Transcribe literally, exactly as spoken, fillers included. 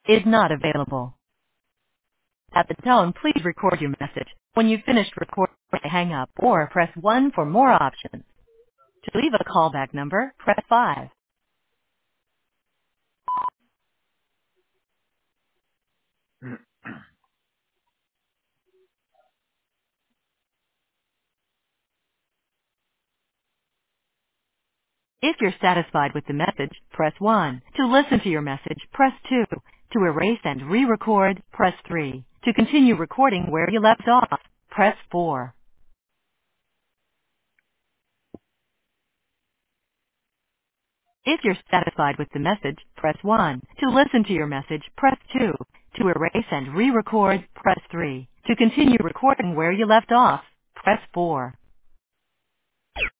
is not available. At the tone, please record your message. When you've finished recording, hang up or press one for more options. To leave a callback number, press five. If you're satisfied with the message, press one. To listen to your message, press two. To erase and re-record, press three. To continue recording where you left off, press four. If you're satisfied with the message, press one. To listen to your message, press two. To erase and re-record, press three. To continue recording where you left off, press four.